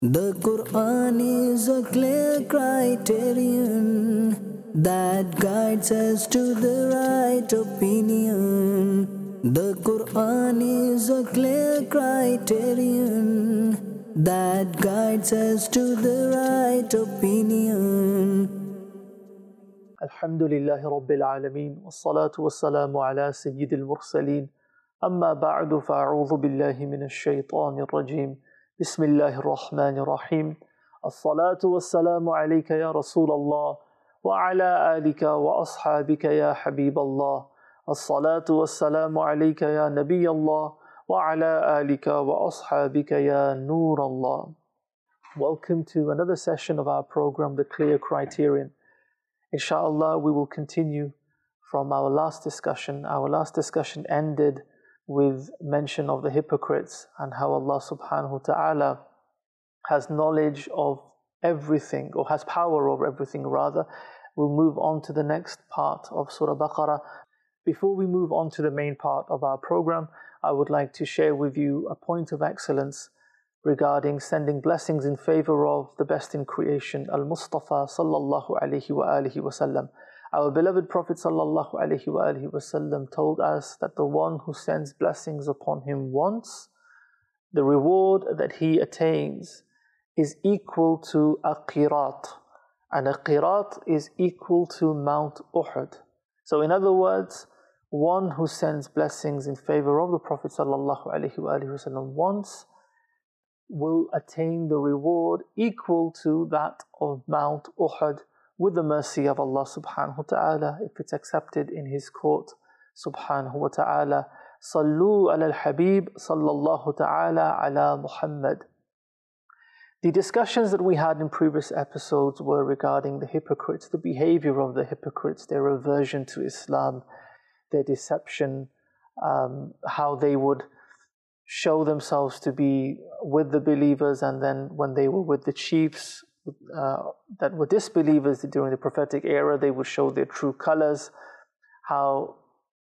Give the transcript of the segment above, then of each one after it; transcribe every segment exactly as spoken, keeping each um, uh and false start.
The Quran is a clear criterion that guides us to the right opinion. The Quran is a clear criterion that guides us to the right opinion. Alhamdulillahi Rabbil Alameen, wassalatu wassalamu ala Sayyidil Mursaleen, amma ba'du fa'a'udhu billahi minash shaytanir rajim. Bismillahir Rahmanir Rahim. As-salatu wassalamu alayka ya Rasulallah wa ala alika wa ashabika ya Habiballah. As-salatu wassalamu alayka ya Nabiyallah wa ala alika wa ashabika ya Nurallah. Welcome to another session of our program, The Clear Criterion. Inshallah, we will continue from our last discussion. Our last discussion ended with mention of the hypocrites and how Allah subhanahu wa ta'ala has knowledge of everything, or has power over everything rather. We'll move on to the next part of Surah Baqarah. Before we move on to the main part of our program, I would like to share with you a point of excellence regarding sending blessings in favor of the best in creation, Al-Mustafa sallallahu alayhi wa alihi wa sallam. Our beloved Prophet sallallahu alayhi wa alihi wa sallam told us that the one who sends blessings upon him once, the reward that he attains is equal to a qirat, and a qirat is equal to Mount Uhud. So in other words, one who sends blessings in favor of the Prophet sallallahu alayhi wa alihi wa sallam once will attain the reward equal to that of Mount Uhud, with the mercy of Allah subhanahu wa ta'ala, if it's accepted in His court subhanahu wa ta'ala. Sallu ala al-Habib sallallahu ta'ala ala Muhammad. The discussions that we had in previous episodes were regarding the hypocrites, the behavior of the hypocrites, their aversion to Islam, their deception, um, how they would show themselves to be with the believers, and then when they were with the chiefs uh, that were disbelievers during the prophetic era, they would show their true colors, how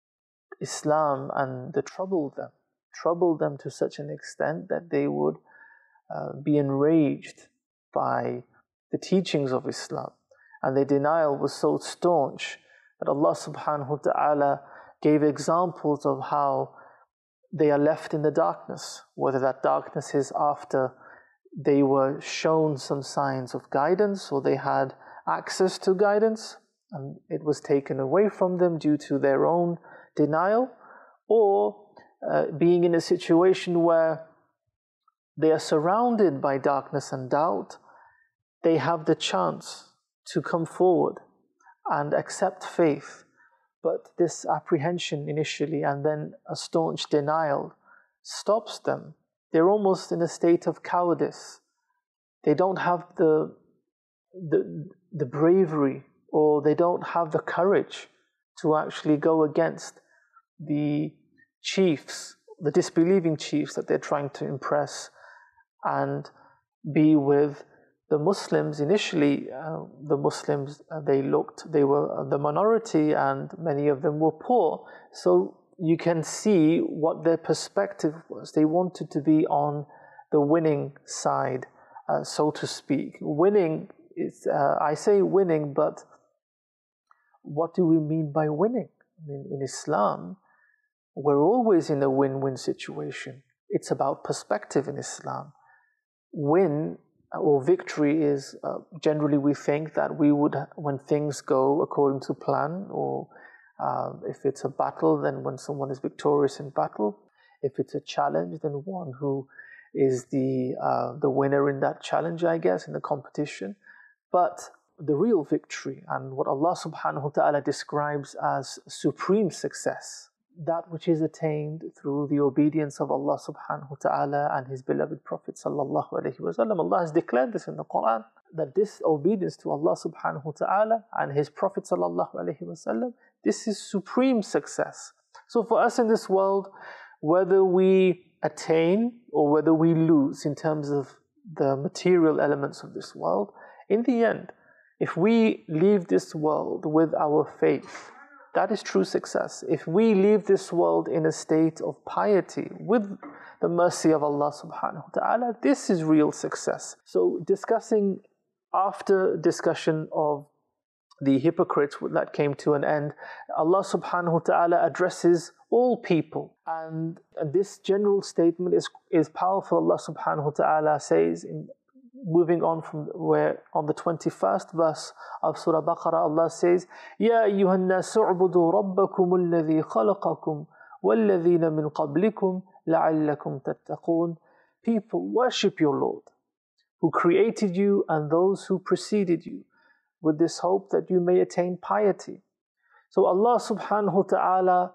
Islam and the troubled them, troubled them to such an extent that they would uh, be enraged by the teachings of Islam. And their denial was so staunch that Allah subhanahu wa ta'ala gave examples of how they are left in the darkness, whether that darkness is after they were shown some signs of guidance, or they had access to guidance and it was taken away from them due to their own denial, or uh, being in a situation where they are surrounded by darkness and doubt. They have the chance to come forward and accept faith, but this apprehension initially and then a staunch denial stops them. They're almost in a state of cowardice. They don't have the, the, the bravery, or they don't have the courage to actually go against the chiefs, the disbelieving chiefs that they're trying to impress, and be with the Muslims. Initially, uh, the Muslims, uh, they looked, they were the minority, and many of them were poor. So you can see what their perspective was. They wanted to be on the winning side, uh, so to speak. Winning is, uh, I say winning, but what do we mean by winning? I mean, in Islam, we're always in a win-win situation. It's about perspective in Islam. Win or victory is, uh, generally we think that we would, when things go according to plan, or uh, if it's a battle, then when someone is victorious in battle. If it's a challenge, then one who is the, uh, the winner in that challenge, I guess, in the competition. But the real victory, and what Allah subhanahu wa ta'ala describes as supreme success, that which is attained through the obedience of Allah subhanahu wa ta'ala and His beloved Prophet sallallahu alayhi wa sallam. Allah has declared this in the Quran, that this obedience to Allah subhanahu wa ta'ala and His Prophet sallallahu alayhi wa sallam, this is supreme success. So for us in this world, whether we attain or whether we lose in terms of the material elements of this world, in the end, if we leave this world with our faith, that is true success. If we leave this world in a state of piety, with the mercy of Allah subhanahu wa ta'ala. This is real success. So discussing, after discussion of the hypocrites that came to an end, Allah subhanahu wa ta'ala addresses all people. And, and this general statement is, is powerful. Allah subhanahu wa ta'ala says, in moving on from where, on the twenty-first verse of Surah Baqarah, Allah says, Ya ayyuhan nasu u'budu rabbakum alladhi khalaqakum walladhina min qablikum la'allakum tattaqun. People, worship your Lord, who created you and those who preceded you, with this hope that you may attain piety. So Allah subhanahu wa ta'ala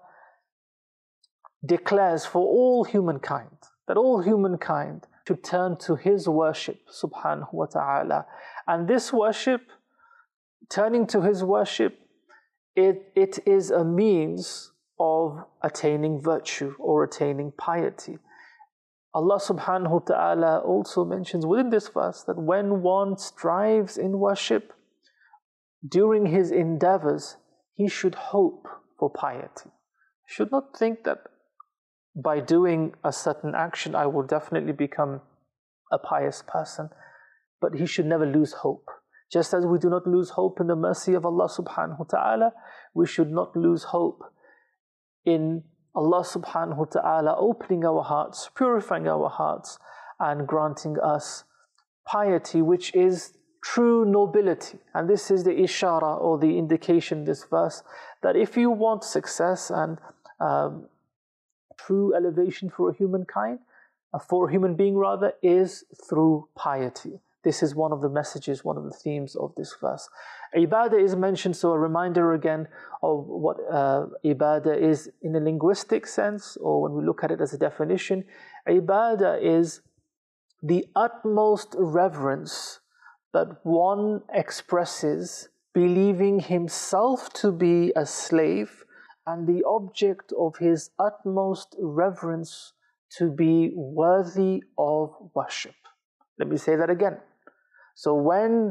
declares for all humankind, that all humankind to turn to His worship subhanahu wa ta'ala. And this worship, turning to His worship, it, it is a means of attaining virtue or attaining piety. Allah subhanahu wa ta'ala also mentions within this verse that when one strives in worship, during his endeavors, he should hope for piety. He should not think that by doing a certain action, I will definitely become a pious person. But he should never lose hope. Just as we do not lose hope in the mercy of Allah subhanahu wa ta'ala, we should not lose hope in Allah subhanahu wa ta'ala opening our hearts, purifying our hearts, and granting us piety, which is true nobility. And this is the ishara or the indication in this verse, that if you want success and um, true elevation for a humankind, uh, for a human being rather, is through piety. This is one of the messages, one of the themes of this verse. Ibadah is mentioned, so a reminder again of what uh, ibadah is in a linguistic sense, or when we look at it as a definition. Ibadah is the utmost reverence that one expresses, believing himself to be a slave and the object of his utmost reverence to be worthy of worship. Let me say that again. So when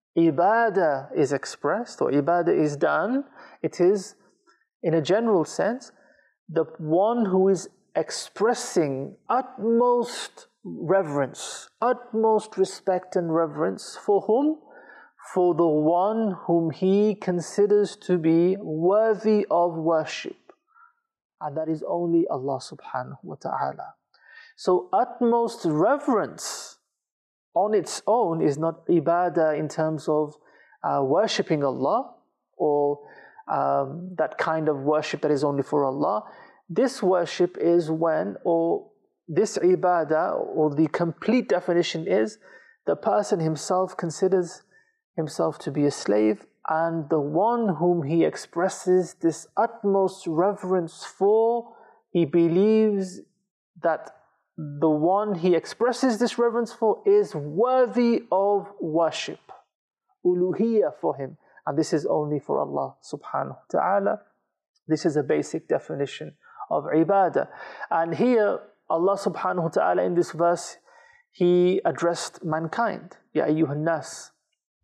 ibadah is expressed or ibadah is done, it is, in a general sense, the one who is expressing utmost reverence, utmost respect and reverence for whom? For the one whom he considers to be worthy of worship. And that is only Allah subhanahu wa ta'ala. So utmost reverence on its own is not ibadah in terms of uh, worshipping Allah, or um, that kind of worship that is only for Allah. This worship is when, or this ibadah, or the complete definition is, the person himself considers himself to be a slave, and the one whom he expresses this utmost reverence for, he believes that the one he expresses this reverence for is worthy of worship, uluhiyya for him. And this is only for Allah subhanahu wa ta'ala. This is a basic definition of ibadah. And here, Allah subhanahu wa ta'ala in this verse, He addressed mankind. Ya ayyuhan nas.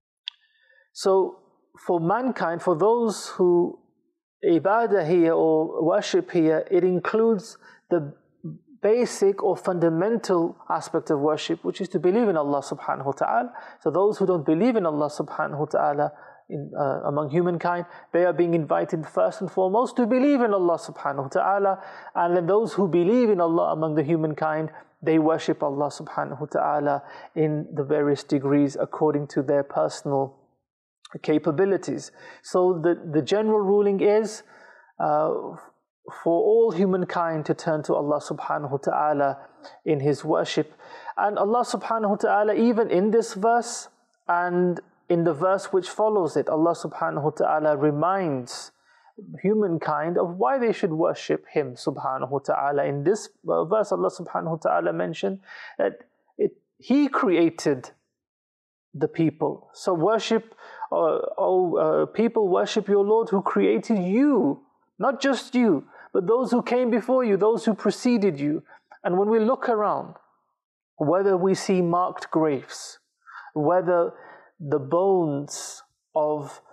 So, for mankind, for those who ibadah here or worship here, it includes the basic or fundamental aspect of worship, which is to believe in Allah subhanahu wa ta'ala. So those who don't believe in Allah subhanahu wa ta'ala in, uh, among humankind, they are being invited first and foremost to believe in Allah subhanahu wa ta'ala. And then those who believe in Allah among the humankind, they worship Allah subhanahu wa ta'ala in the various degrees according to their personal capabilities. So the, the general ruling is uh, for all humankind to turn to Allah subhanahu wa ta'ala in His worship. And Allah subhanahu wa ta'ala, even in this verse and in the verse which follows it, Allah subhanahu wa ta'ala reminds humankind of why they should worship Him subhanahu wa ta'ala. In this verse, Allah subhanahu wa ta'ala mentioned that it, He created the people. So worship, uh, oh uh, people, worship your Lord who created you. Not just you, but those who came before you, those who preceded you. And when we look around, whether we see marked graves, whether the bones of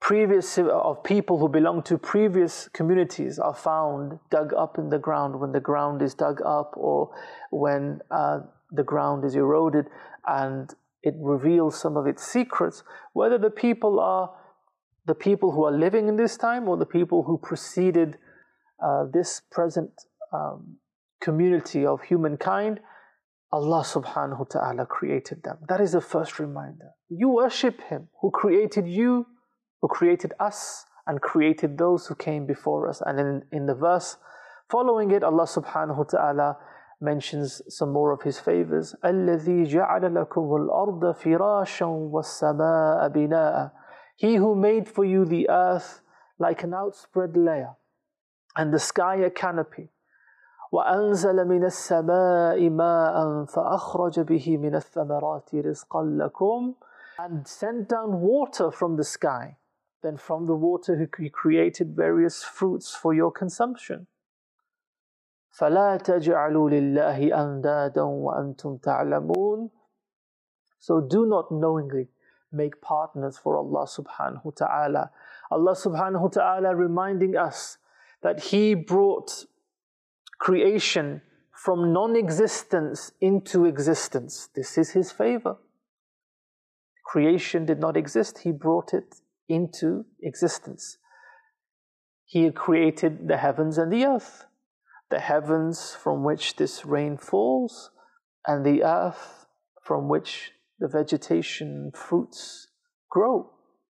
previous of people who belong to previous communities are found dug up in the ground when the ground is dug up, or when uh, the ground is eroded and it reveals some of its secrets, whether the people are the people who are living in this time or the people who preceded uh, this present um, community of humankind, Allah subhanahu wa ta'ala created them. That is the first reminder. You worship Him who created you, who created us, and created those who came before us. And in, in the verse following it, Allah subhanahu wa ta'ala mentions some more of His favors. الَّذِي جَعَلَ لَكُمُ الْأَرْضَ فِرَاشًا وَالسَّمَاءَ بِنَاءً. He who made for you the earth like an outspread layer, and the sky a canopy. وَأَنزَلَ مِنَ السَّمَاءِ مَاءً فَأَخْرَجَ بِهِ مِنَ الثَّمَرَاتِ رِزْقًا لَكُمْ. And sent down water from the sky. Then from the water He created various fruits for your consumption. فَلَا تَجْعَلُوا لِلَّهِ أَنْدَادًا وَأَنْتُمْ تَعْلَمُونَ. So do not knowingly make partners for Allah subhanahu wa ta'ala. Allah subhanahu wa ta'ala reminding us that He brought creation from non-existence into existence. This is His favor. Creation did not exist, He brought it into existence. He created the heavens and the earth. The heavens from which this rain falls, and the earth from which the vegetation and fruits grow.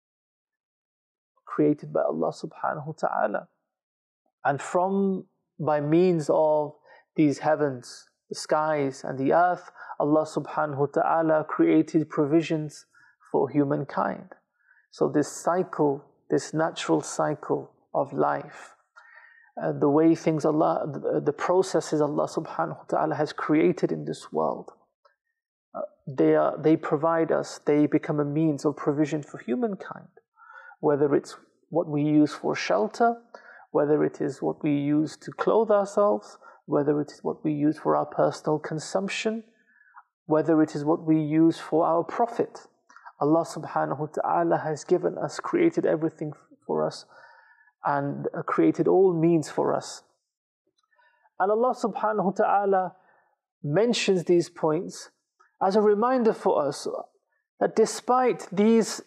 Created by Allah subhanahu wa ta'ala. And from, by means of these heavens, the skies and the earth, Allah subhanahu wa ta'ala created provisions for humankind. So this cycle, this natural cycle of life, uh, the way things Allah, the, the processes Allah subhanahu wa ta'ala has created in this world, uh, they, are, they provide us, they become a means of provision for humankind. Whether it's what we use for shelter, whether it is what we use to clothe ourselves, whether it is what we use for our personal consumption, whether it is what we use for our profit. Allah subhanahu wa ta'ala has given us, created everything for us, and created all means for us. And Allah subhanahu wa ta'ala mentions these points as a reminder for us that despite these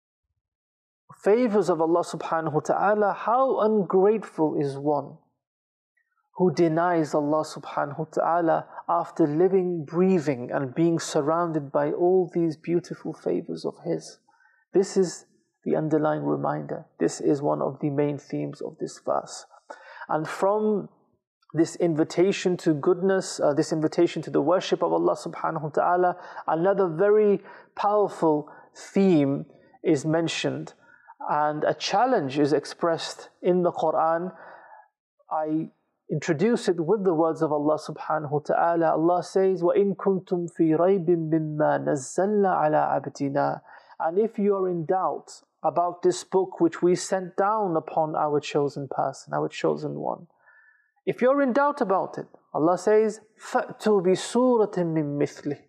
favors of Allah subhanahu wa ta'ala, how ungrateful is one who denies Allah subhanahu wa ta'ala after living, breathing and being surrounded by all these beautiful favors of His. This is the underlying reminder. This is one of the main themes of this verse. And from this invitation to goodness, uh, this invitation to the worship of Allah subhanahu wa ta'ala, another very powerful theme is mentioned, and a challenge is expressed in the Quran. I introduce it with the words of Allah subhanahu wa ta'ala. Allah says, وَإِن كُنْتُمْ فِي رَيْبٍ مِّمَّا نَزَّلْنَا عَلَىٰ عَبْدِنَا. And if you are in doubt about this book which we sent down upon our chosen person, our chosen one, if you're in doubt about it, Allah says, فَأْتُوا بِسُورَةٍ مِّن مِثْلِهِ.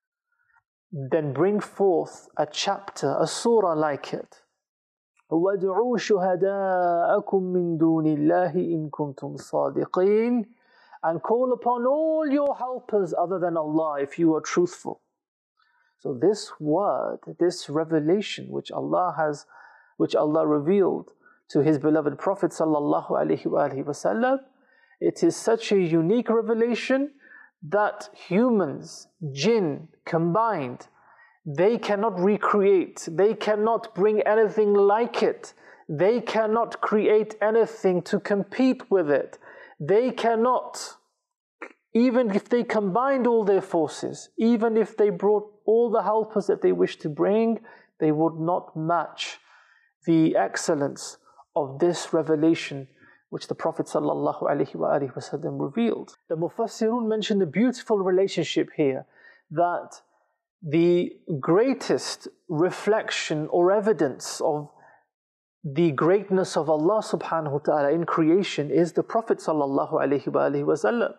Then bring forth a chapter, a surah like it. وَادْعُوا شُهَدَاءَكُم مِّن دُونِ اللَّهِ إِن كُنتُمْ صَادِقِينَ. And call upon all your helpers other than Allah if you are truthful. So this word, this revelation which Allah has, which Allah revealed to His beloved Prophet sallallahu alaihi wasallam, it is such a unique revelation that humans, jinn combined, they cannot recreate, they cannot bring anything like it, they cannot create anything to compete with it, they cannot, even if they combined all their forces, even if they brought all the helpers that they wish to bring, they would not match the excellence of this revelation which the Prophet sallallahu alaihi wasallam revealed. The Mufassirun mentioned a beautiful relationship here, that the greatest reflection or evidence of the greatness of Allah subhanahu wa ta'ala in creation is the Prophet sallallahu alaihi wasallam,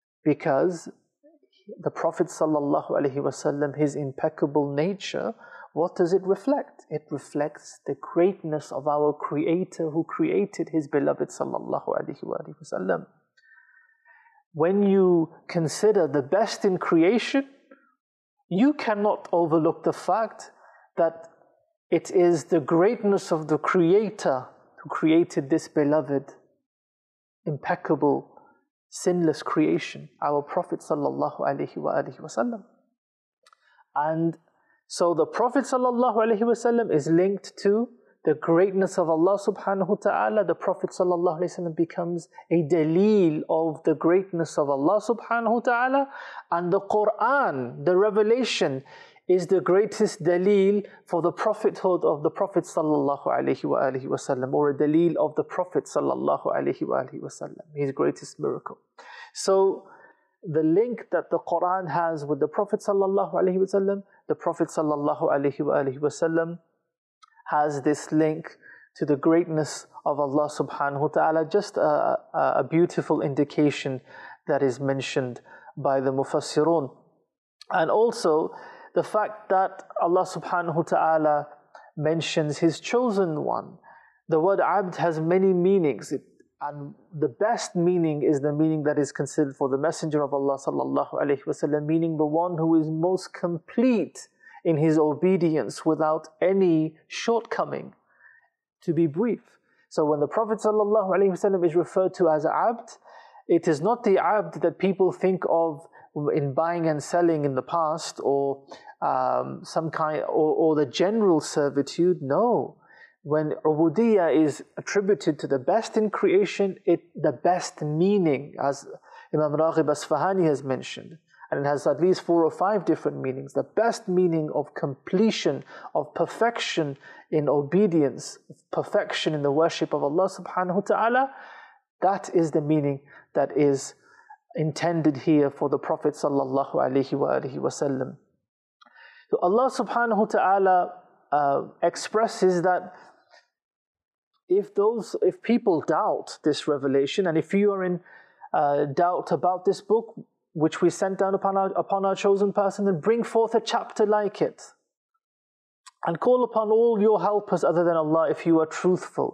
because the Prophet sallallahu alaihi wasallam, his impeccable nature What does it reflect? It reflects the greatness of our Creator who created His beloved sallallahu alaihi wasallam. When you consider the best in creation, you cannot overlook the fact that it is the greatness of the Creator who created this beloved, impeccable, sinless creation, our Prophet sallallahu alaihi wasallam. And so the Prophet sallallahu alaihi wasallam is linked to the greatness of Allah subhanahu wa ta'ala. The Prophet sallallahu alaihi wasallam becomes a daleel of the greatness of Allah subhanahu wa ta'ala, and the Quran, the revelation, is the greatest daleel for the prophethood of the Prophet sallallahu alaihi wasallam, or a daleel of the Prophet sallallahu alaihi wasallam, his greatest miracle. So the link that the Quran has with the Prophet sallallahu alaihi wasallam, the Prophet sallallahu alaihi wasallam has this link to the greatness of Allah subhanahu wa ta'ala. Just a, a beautiful indication that is mentioned by the Mufassirun. And also the fact that Allah subhanahu wa ta'ala mentions His chosen one. The word abd has many meanings, it, and the best meaning is the meaning that is considered for the Messenger of Allah sallallahu alaihi wasallam, meaning the one who is most complete in his obedience without any shortcoming. To be brief, so when the Prophet sallallahu alaihi wasallam is referred to as abd, it is not the abd that people think of in buying and selling in the past, or um, some kind, or, or the general servitude. No, when ubudiyya is attributed to the best in creation, it the best meaning, as Imam Raghib Asfahani has mentioned, and it has at least four or five different meanings. The best meaning of completion, of perfection in obedience, perfection in the worship of Allah subhanahu wa ta'ala, that is the meaning that is intended here for the Prophet sallallahu alaihi wasallam. So Allah subhanahu wa ta'ala uh, expresses that if those, if people doubt this revelation, and if you are in uh, doubt about this book which we sent down upon our, upon our chosen person, then bring forth a chapter like it, and call upon all your helpers other than Allah if you are truthful.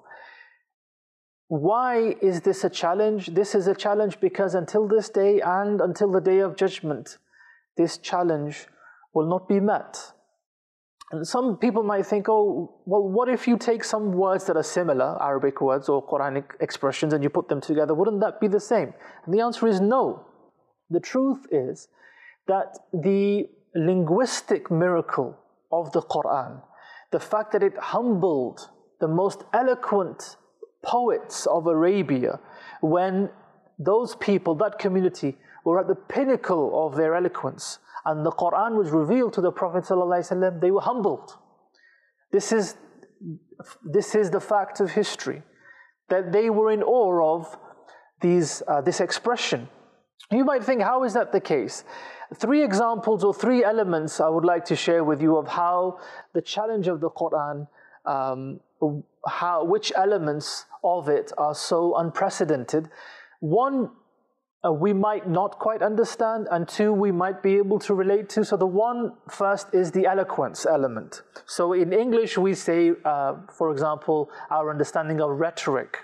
Why is this a challenge? This is a challenge because until this day and until the day of judgment, this challenge will not be met. And some people might think, oh, well, what if you take some words that are similar, Arabic words or Quranic expressions, and you put them together? Wouldn't that be the same? And the answer is no. The truth is that the linguistic miracle of the Quran, the fact that it humbled the most eloquent poets of Arabia, when those people, that community, were at the pinnacle of their eloquence, and the Quran was revealed to the Prophet ﷺ, they were humbled. This is, this is the fact of history, that they were in awe of these, uh, this expression. You might think, how is that the case? Three examples or three elements I would like to share with you of how the challenge of the Quran, um, how, which elements of it are so unprecedented. One, uh, we might not quite understand, and two, we might be able to relate to. So the one first is the eloquence element. So in English we say, uh, for example, our understanding of rhetoric.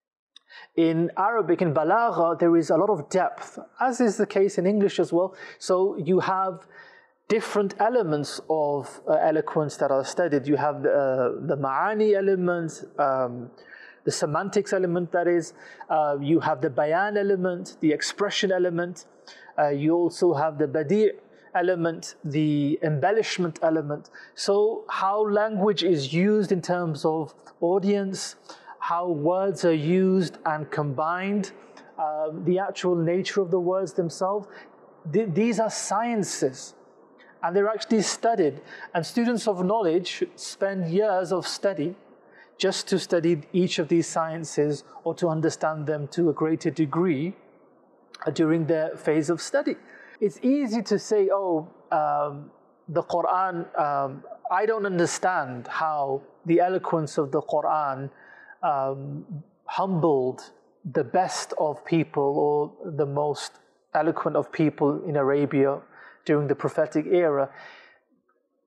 In Arabic, in balagha, there is a lot of depth, as is the case in English as well. So you have different elements of uh, eloquence that are studied. You have the, uh, the ma'ani element, um, the semantics element, that is. Uh, you have the bayan element, the expression element. Uh, you also have the badi' element, the embellishment element. So how language is used in terms of audience, how words are used and combined, uh, the actual nature of the words themselves. Th these are sciences, and they're actually studied. And students of knowledge spend years of study just to study each of these sciences, or to understand them to a greater degree during their phase of study. It's easy to say, oh, um, the Quran, um, I don't understand how the eloquence of the Quran Um, humbled the best of people, or the most eloquent of people in Arabia during the prophetic era.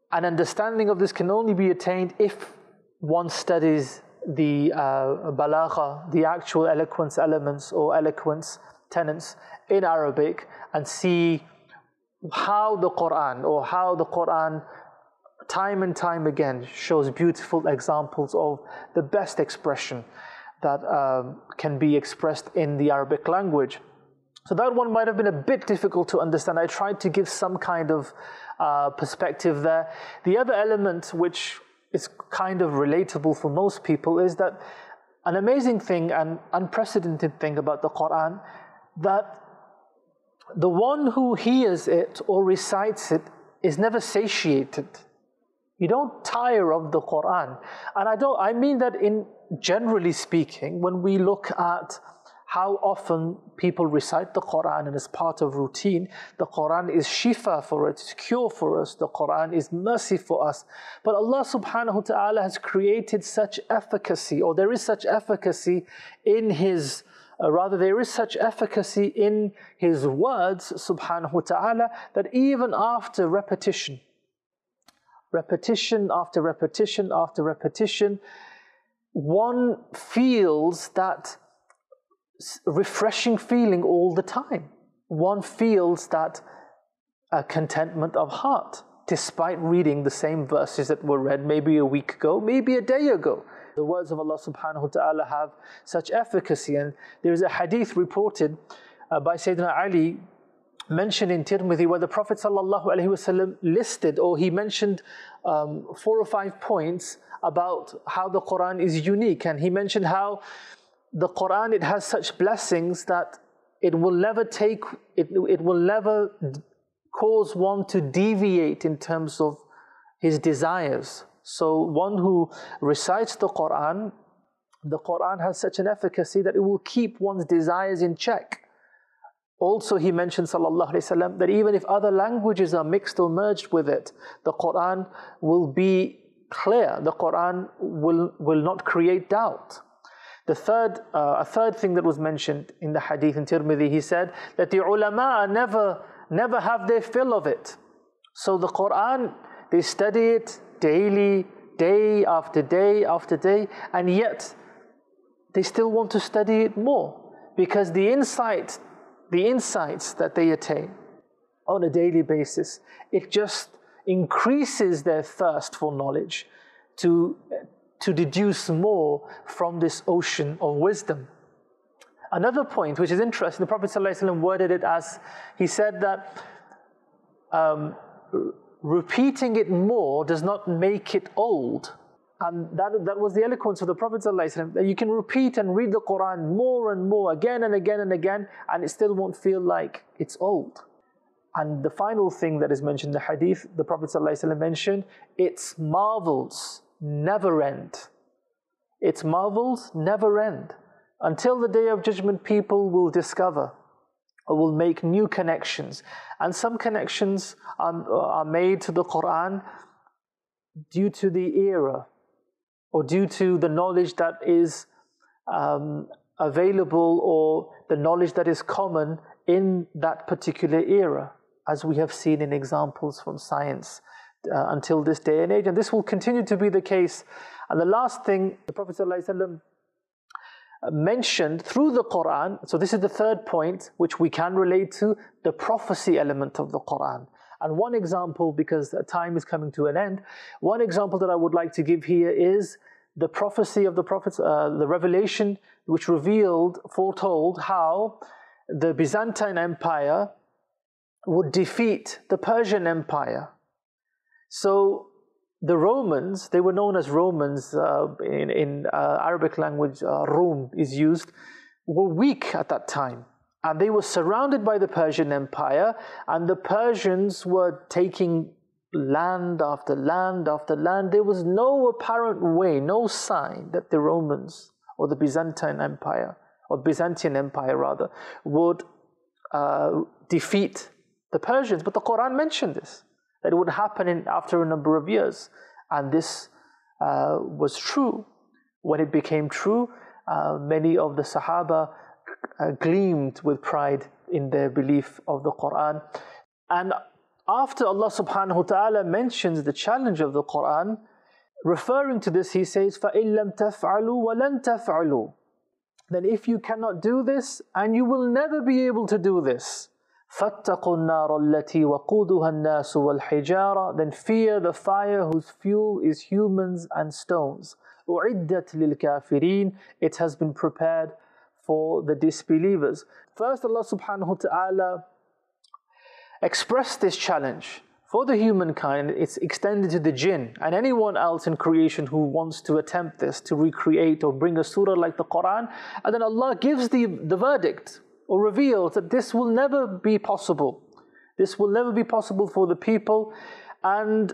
an understanding of this can only be attained if one studies the uh, balagha, the actual eloquence elements or eloquence tenets in Arabic, and see how the Quran or how the Quran time and time again shows beautiful examples of the best expression that um, can be expressed in the Arabic language. So that one might have been a bit difficult to understand. I tried to give some kind of uh, perspective there. The other element, which is kind of relatable for most people, is that an amazing thing and unprecedented thing about the Quran, that the one who hears it or recites it is never satiated. You don't tire of the Quran. And I don't I mean that in generally speaking, when we look at how often people recite the Quran and as part of routine, the Quran is shifa for us, it's cure for us, the Quran is mercy for us. But Allah subhanahu wa ta'ala has created such efficacy, or there is such efficacy in His, uh, rather there is such efficacy in His words subhanahu wa ta'ala, that even after repetition, repetition after repetition after repetition, one feels that refreshing feeling all the time. One feels that uh, contentment of heart, despite reading the same verses that were read maybe a week ago, maybe a day ago. The words of Allah subhanahu wa ta'ala have such efficacy. And there is a hadith reported uh, by Sayyidina Ali, mentioned in Tirmidhi, where the Prophet sallallahu alaihi wasallam listed, or he mentioned um, four or five points about how the Quran is unique. And he mentioned how the Quran, it has such blessings that it will never take, it, it will never cause one to deviate in terms of his desires. So one who recites the Quran, the Quran has such an efficacy that it will keep one's desires in check. Also, he mentioned sallallahu alaihi wasallam that even if other languages are mixed or merged with it, the Quran will be clear. The Quran will, will not create doubt. The third, uh, a third thing that was mentioned in the hadith in Tirmidhi, he said that the ulama never, never have their fill of it. So the Quran, they study it daily, day after day after day, and yet they still want to study it more, because the insight, the insights that they attain on a daily basis, it just increases their thirst for knowledge, to to deduce more from this ocean of wisdom. Another point which is interesting, the Prophet ﷺ worded it as, he said that um, repeating it more does not make it old. And that, that was the eloquence of the Prophet ﷺ, that you can repeat and read the Quran more and more, again and again and again, and it still won't feel like it's old. And the final thing that is mentioned in the hadith, the Prophet ﷺ mentioned, its marvels never end. Its marvels never end. Until the Day of Judgment, people will discover or will make new connections. And some connections are, are made to the Quran due to the era, or due to the knowledge that is um, available, or the knowledge that is common in that particular era, as we have seen in examples from science uh, until this day and age. And this will continue to be the case. And the last thing the Prophet ﷺ mentioned through the Quran, so this is the third point which we can relate to, the prophecy element of the Quran. And one example, because time is coming to an end, one example that I would like to give here is the prophecy of the prophets, uh, the revelation which revealed, foretold how the Byzantine Empire would defeat the Persian Empire. So the Romans, they were known as Romans, uh, in, in uh, Arabic language, uh, Rum is used, were weak at that time. And they were surrounded by the Persian Empire, and the Persians were taking land after land after land. There was no apparent way, no sign that the Romans, or the Byzantine Empire, or Byzantine Empire rather, would uh, defeat the Persians. But the Quran mentioned this, that it would happen in, after a number of years. And this uh, was true. When it became true, uh, many of the Sahaba uh, gleamed with pride in their belief of the Quran. And After Allah subhanahu wa ta'ala mentions the challenge of the Quran, referring to this, He says, فَإِن لَمْ تَفْعَلُوا وَلَن تَفْعَلُوا. Then if you cannot do this, and you will never be able to do this, فَاتَّقُوا النَّارَ الَّتِي وَقُودُهَا النَّاسُ وَالْحِجَارَةُ. Then fear the fire whose fuel is humans and stones. أُعِدَّتْ لِلْكَافِرِينَ. It has been prepared for the disbelievers. First, Allah subhanahu wa ta'ala expressed this challenge for the humankind. It's extended to the jinn and anyone else in creation who wants to attempt this, to recreate or bring a surah like the Quran. And then Allah gives the, the verdict or reveals that this will never be possible. This will never be possible for the people. And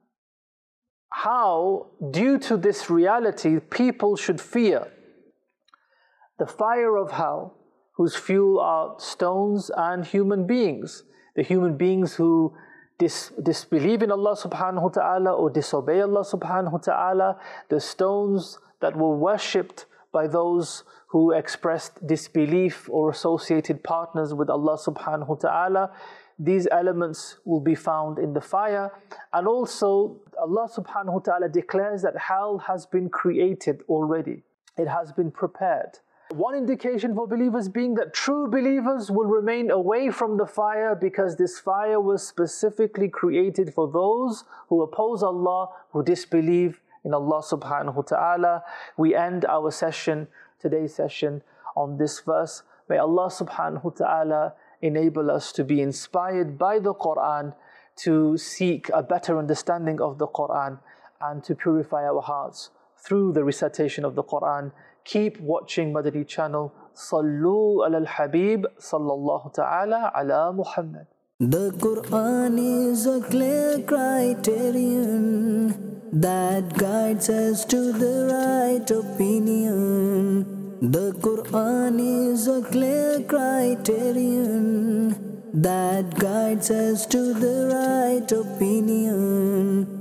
how, due to this reality, people should fear the fire of hell, whose fuel are stones and human beings. The human beings who dis disbelieve in Allah subhanahu wa ta'ala or disobey Allah subhanahu wa ta'ala, the stones that were worshipped by those who expressed disbelief or associated partners with Allah subhanahu wa ta'ala. These elements will be found in the fire. And also Allah subhanahu wa ta'ala declares that hell has been created already. It has been prepared. One indication for believers being that true believers will remain away from the fire, because this fire was specifically created for those who oppose Allah, who disbelieve in Allah subhanahu wa ta'ala. We end our session, today's session, on this verse. May Allah subhanahu wa ta'ala enable us to be inspired by the Quran, to seek a better understanding of the Quran, and to purify our hearts through the recitation of the Quran. Keep watching Madani channel. Sallu ala al-Habib sallallahu ta'ala ala Muhammad. The Quran is a clear criterion that guides us to the right opinion. The Quran is a clear criterion that guides us to the right opinion.